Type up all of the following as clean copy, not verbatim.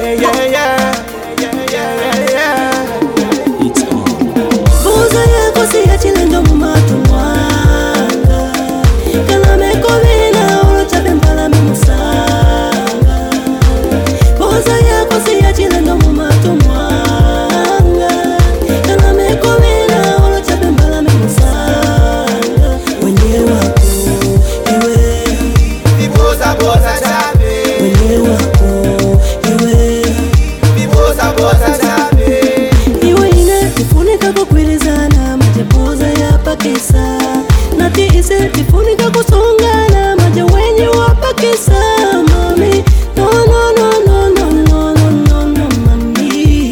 It's on. Boza yako siachile ndo mumatu mwanga. Kana meko vina olochape mpala mimusanga. Boza yako siachile ndo mumatu mwanga. Kana meko vina olochape mpala mimusanga. Wenye wako iwe Viboza boza chape. wenye wako iwe Viboza boza chape. iwe ine tifunika kukwilizana majepoza ya pakisa nati ise tifunika kusongana maje wenye wa pakisa mami no no no no no no no no no mami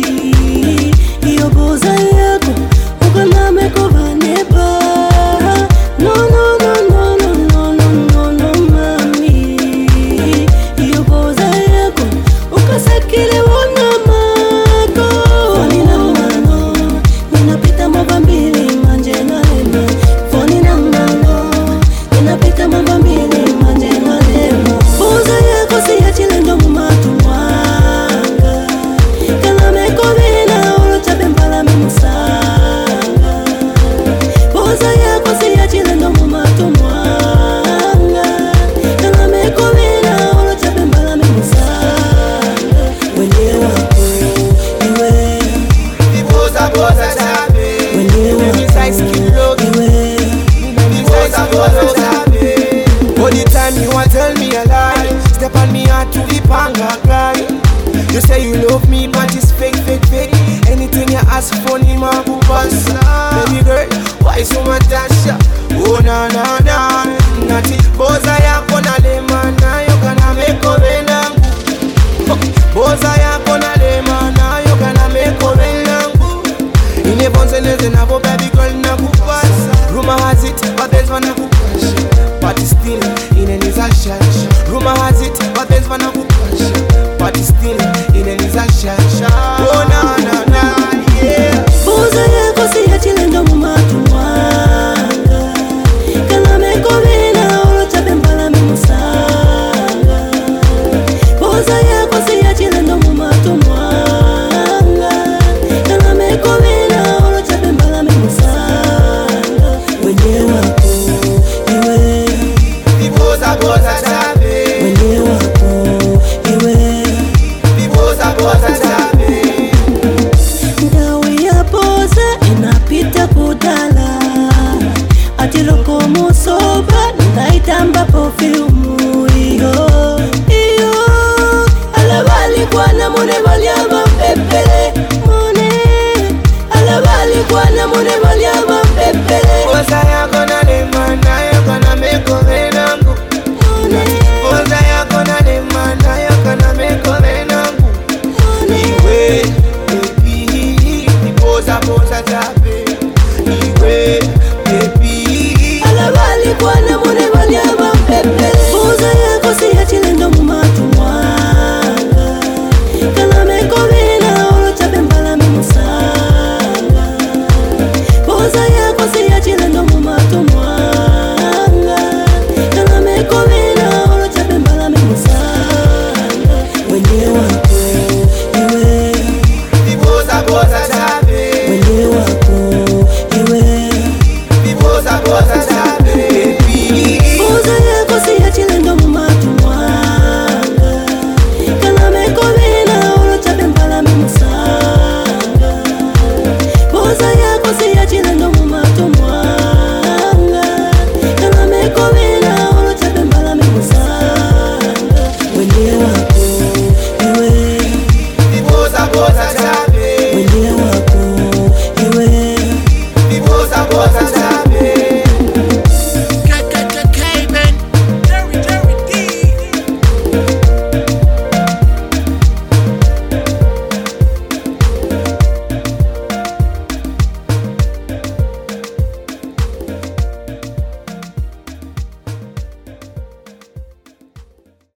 iyo boza yako ukaname kovaneba no no no no no no no no no mami iyo boza yako ukasekile wona mako foni na mano ninapita mova mbili manje na lema foni na mano ninapita mova mbili manje na lema boza yako siachile ndo mumatu mwanga kana meko vina olochape mpala mimusanga boza yako siachile ndo mumatu mwanga kana meko vina olochape mpala mimusanga wenye wako iwe Viboza boza chape. wenye Inside skin wako look. iwe Viboza boza chape. All the time you want tell me a lie. Step on me heart to the panga guy. You say you love me but it's fake, fake, fake. Anything you ask for ni makupasa. Baby girl, why so much dasha? Oh na na na. Nati boza yako na lema nayo kana meko venangu. Boza yako na lema nayo kana meko venangu. Inebonze neze nabo baby girl nakupasa. Rumor has it, others wanakupasha. But still, ineniza shasha. Rumor has it, others wanakupasha. But still, ineniza shasha. Oh na na na, yeah. boza yako siachile ndo mumatu mwanga kana meko vina olochape mpala mimusanga boza yako siachile ndo mumatu mwanga kana meko vina olochape mpala mimusanga wenye wako iwe Viboza boza chape. wenye wako iwe Viboza boza chape. ndawi ya boza inapita kudala atiloko musoba naitamba perfume iyo alabali kwana mune balyaba pepele mune alabali kwana mune balyaba pepele Boza yako na lema nayo kana meko venangu. mune Boza yako na lema nayo kana meko venangu. Iwe, baby, viboza boza chape. Iwe, baby. alabali kwana mune balyaba pepele boza yako siachile ndo mumatu mwanga kana meko vina olochape mpala mimusanga boza yako siachile ndo mumatu mwanga kana meko vina olochape mpala mimusanga wenye wako iwe Viboza boza chape. wenye wako iwe Viboza boza chape. Baby. boza yako siachile ndo mumatu mwanga kana meko vina olochape mpala mimusanga boza yako siachile ndo mumatu mwanga kana meko vina olochape mpala mimusanga wenye wako